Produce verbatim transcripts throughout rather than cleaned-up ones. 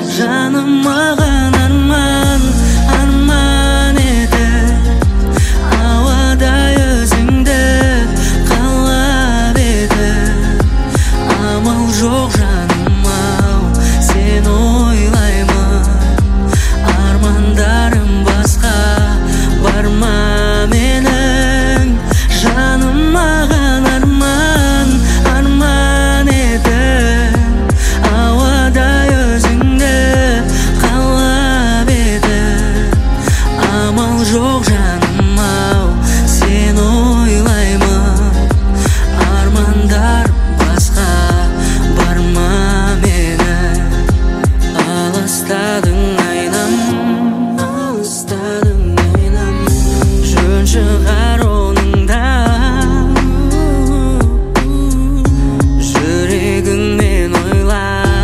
жаным маған арман, арман еді. Ауадай өзіңді қалап еді. Амал жоқ жаным ау, сен ойлаймын. Армандарым басқа бар ма менің? Жаным маған арман, арман еді. Ауадай өзіңді қалап еді. Амал жоқ жаным ау, сен ойлаймын. Армандарым басқа бар ма менің? Алыстадың айнам, алыстадың айнам, жөн шығар оның да. Жүрегіңмен ойла,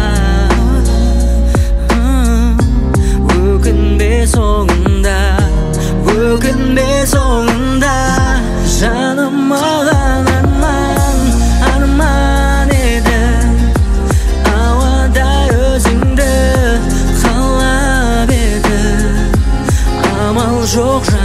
өкінбе соңында, өкінбе соңында. Жаным маған арман, арман еді. Ауадай өзіңді қалап еді. Амал жоқ